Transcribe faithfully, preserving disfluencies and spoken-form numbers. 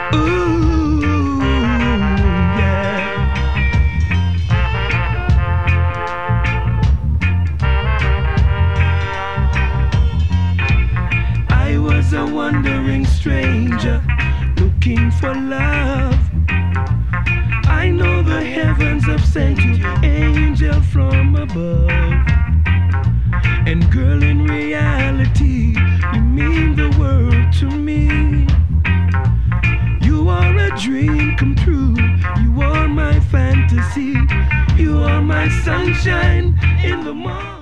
Ooh, yeah. I was a wandering stranger looking for love. I know the heavens have sent you angel from above. And girl, in reality, you mean the world to me. You are a dream come true. You are my fantasy. You are my sunshine in the morning.